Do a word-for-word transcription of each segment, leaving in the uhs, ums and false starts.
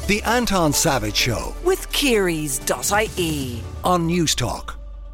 The Anton Savage Show with Kearys dot I E on News Talk.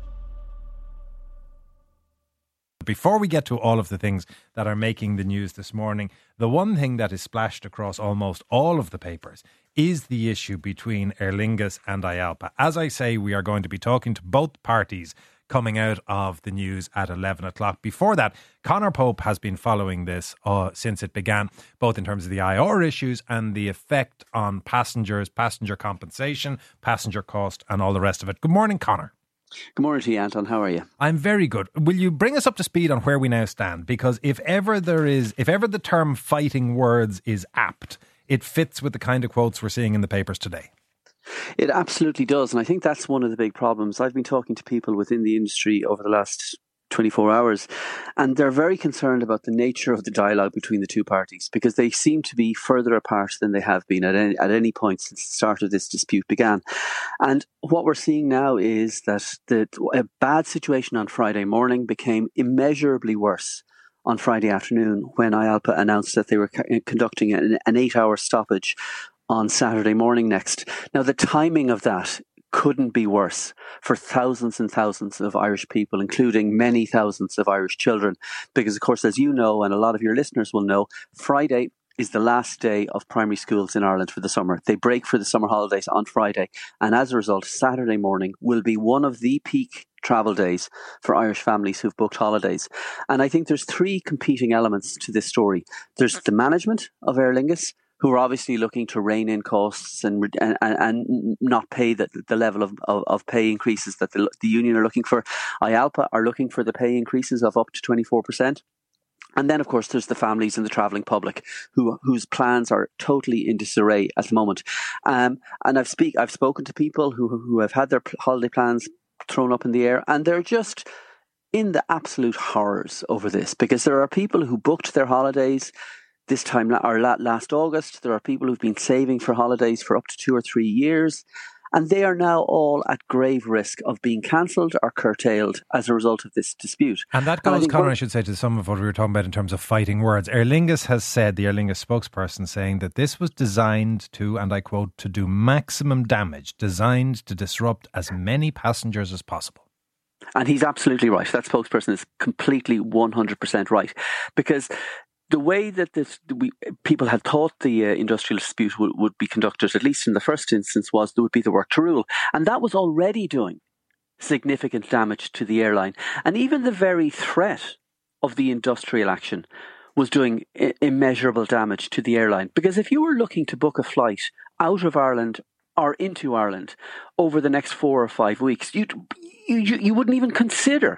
Before we get to all of the things that are making the news this morning, the one thing that is splashed across almost all of the papers is the issue between Aer Lingus and I A L P A. As I say, we are going to be talking to both parties coming out of the news at eleven o'clock. Before that, Conor Pope has been following this uh, since it began, both in terms of the I R issues and the effect on passengers, passenger compensation, passenger cost and all the rest of it. Good morning, Conor. Good morning to you, Anton. How are you? I'm very good. Will you bring us up to speed on where we now stand? Because if ever there is, if ever the term fighting words is apt, it fits with the kind of quotes we're seeing in the papers today. It absolutely does. And I think that's one of the big problems. I've been talking to people within the industry over the last twenty-four hours, and they're very concerned about the nature of the dialogue between the two parties because they seem to be further apart than they have been at any, at any point since the start of this dispute began. And what we're seeing now is that the, a bad situation on Friday morning became immeasurably worse on Friday afternoon when I A L P A announced that they were ca- conducting an, an eight-hour stoppage on Saturday morning next. Now, the timing of that couldn't be worse for thousands and thousands of Irish people, including many thousands of Irish children. Because, of course, as you know, and a lot of your listeners will know, Friday is the last day of primary schools in Ireland for the summer. They break for the summer holidays on Friday. And as a result, Saturday morning will be one of the peak travel days for Irish families who've booked holidays. And I think there's three competing elements to this story. There's the management of Aer Lingus, who are obviously looking to rein in costs and and, and not pay the, the level of, of, of pay increases that the, the union are looking for. I A L P A are looking for the pay increases of up to twenty-four percent. And then, of course, there's the families and the travelling public who whose plans are totally in disarray at the moment. Um, and I've speak I've spoken to people who who have had their holiday plans thrown up in the air, and they're just in the absolute horrors over this, because there are people who booked their holidays this time or last August. There are people who've been saving for holidays for up to two or three years, and they are now all at grave risk of being cancelled or curtailed as a result of this dispute. And that goes, and Conor, I should say, to some of what we were talking about in terms of fighting words. Aer Lingus has said, the Aer Lingus spokesperson, saying that this was designed to, and I quote, to do maximum damage, designed to disrupt as many passengers as possible. And he's absolutely right. That spokesperson is completely one hundred percent right, because the way that this, we, people had thought the uh, industrial dispute would, would be conducted, at least in the first instance, was there would be the work to rule. And that was already doing significant damage to the airline. And even the very threat of the industrial action was doing I- immeasurable damage to the airline. Because if you were looking to book a flight out of Ireland or into Ireland over the next four or five weeks, you'd, you you wouldn't even consider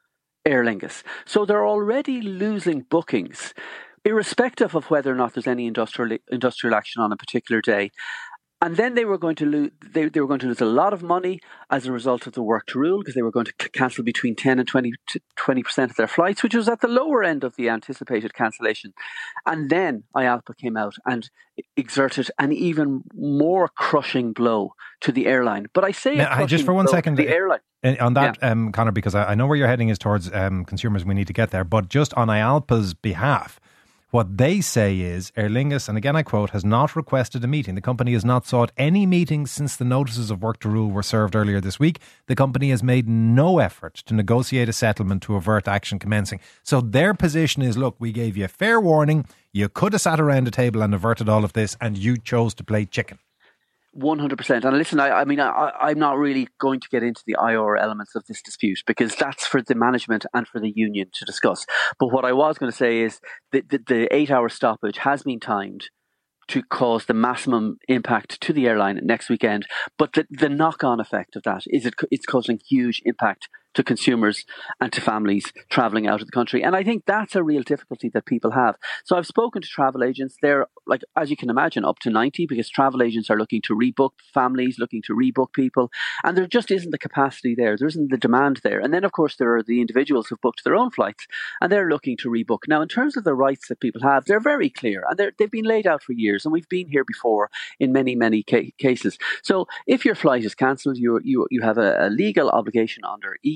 Aer Lingus. So they're already losing bookings, irrespective of whether or not there's any industrial industrial action on a particular day. And then they were going to lose. They, they were going to lose a lot of money as a result of the work to rule, because they were going to c- cancel between ten and twenty percent of their flights, which was at the lower end of the anticipated cancellation. And then I A L P A came out and exerted an even more crushing blow to the airline. But I say now, just for one second, the airline. On that, yeah. um, Conor, because I, I know where you're heading is towards um, consumers. We need to get there, but just on I A L P A's behalf, what they say is Aer Lingus, and again I quote, has not requested a meeting. The company has not sought any meetings since the notices of work to rule were served earlier this week. The company has made no effort to negotiate a settlement to avert action commencing. So their position is, look, we gave you a fair warning. You could have sat around a table and averted all of this, and you chose to play chicken. one hundred percent. And listen, I, I mean, I, I'm not really going to get into the I R elements of this dispute, because that's for the management and for the union to discuss. But what I was going to say is that the, the eight-hour stoppage has been timed to cause the maximum impact to the airline next weekend. But the, the knock-on effect of that is it, it's causing huge impact to consumers and to families travelling out of the country. And I think that's a real difficulty that people have. So I've spoken to travel agents. They're, like, as you can imagine, up to ninety, because travel agents are looking to rebook families, looking to rebook people. And there just isn't the capacity there. There isn't the demand there. And then, of course, there are the individuals who've booked their own flights and they're looking to rebook. Now, in terms of the rights that people have, they're very clear and they're, they've been laid out for years. And we've been here before in many, many ca- cases. So if your flight is cancelled, you you you have a, a legal obligation under E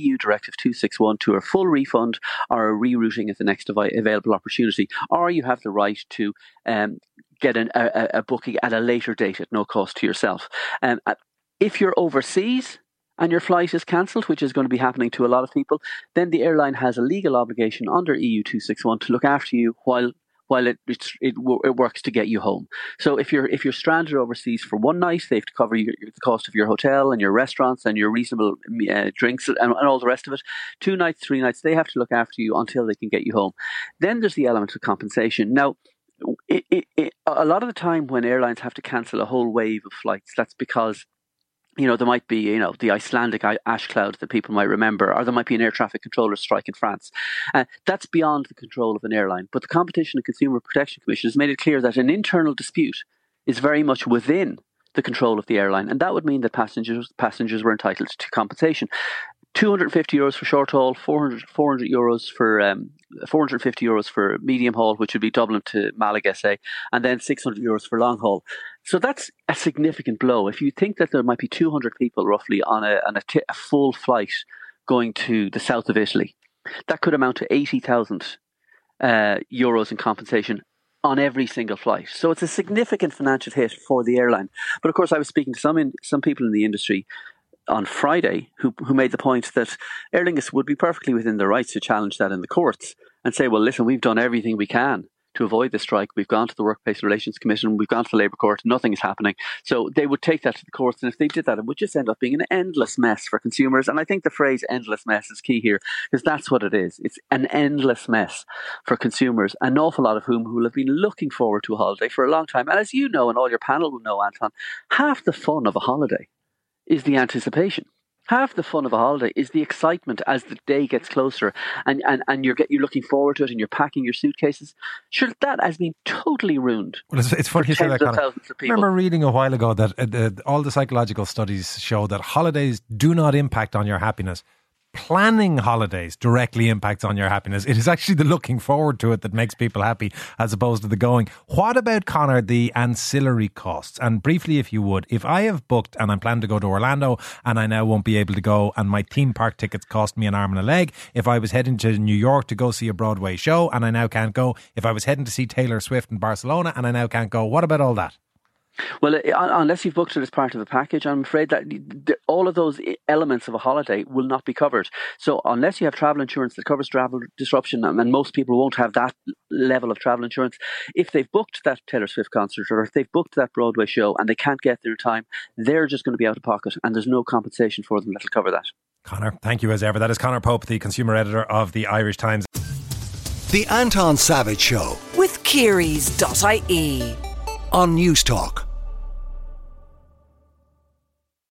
U Directive two sixty-one to a full refund or a rerouting at the next available opportunity, or you have the right to um, get an, a, a booking at a later date at no cost to yourself. Um, if you're overseas and your flight is cancelled, which is going to be happening to a lot of people, then the airline has a legal obligation under E U two sixty-one to look after you while while it, it it it works to get you home. So if you're if you're stranded overseas for one night, they have to cover your, the cost of your hotel and your restaurants and your reasonable uh, drinks and, and all the rest of it. Two nights, three nights, they have to look after you until they can get you home. Then there's the element of compensation. Now, it, it, it, a lot of the time when airlines have to cancel a whole wave of flights, that's because, you know, there might be, you know, the Icelandic ash cloud that people might remember, or there might be an air traffic controller strike in France. Uh, that's beyond the control of an airline. But the Competition and Consumer Protection Commission has made it clear that an internal dispute is very much within the control of the airline. And that would mean that passengers passengers were entitled to compensation. two hundred fifty euros for short haul, four hundred, four hundred euros for um, four hundred fifty euros for medium haul, which would be Dublin to Malaga, say, and then six hundred euros for long haul. So that's a significant blow. If you think that there might be two hundred people roughly on a on a, t- a full flight going to the south of Italy, that could amount to eighty thousand uh, euros in compensation on every single flight. So it's a significant financial hit for the airline. But of course, I was speaking to some in, some people in the industry on Friday who who made the point that Aer Lingus would be perfectly within their rights to challenge that in the courts and say, well, listen, we've done everything we can to avoid the strike. We've gone to the Workplace Relations Commission, we've gone to the Labour Court, nothing is happening. So they would take that to the courts, and if they did that, it would just end up being an endless mess for consumers. And I think the phrase endless mess is key here, because that's what it is. It's an endless mess for consumers, an awful lot of whom who have been looking forward to a holiday for a long time. And as you know, and all your panel will know, Anton, half the fun of a holiday is the anticipation. Half the fun of a holiday is the excitement as the day gets closer, and, and, and you're get, you're looking forward to it, and you're packing your suitcases. Sure, that has been totally ruined. Well, it's, it's funny you say that, Conor. I remember reading a while ago that uh, the, all the psychological studies show that holidays do not impact on your happiness. Planning holidays directly impacts on your happiness. It is actually the looking forward to it that makes people happy as opposed to the going. What about, Conor, the ancillary costs? And briefly, if you would, if I have booked and I'm planning to go to Orlando and I now won't be able to go and my theme park tickets cost me an arm and a leg, if I was heading to New York to go see a Broadway show and I now can't go, if I was heading to see Taylor Swift in Barcelona and I now can't go, what about all that? Well, unless you've booked it as part of a package, I'm afraid that all of those elements of a holiday will not be covered. So unless you have travel insurance that covers travel disruption, and most people won't have that level of travel insurance, if they've booked that Taylor Swift concert or if they've booked that Broadway show and they can't get there in time, they're just going to be out of pocket, and there's no compensation for them that'll cover that. Conor, thank you as ever. That is Conor Pope, the consumer editor of the Irish Times. The Anton Savage Show with Kearys dot I E on News Talk.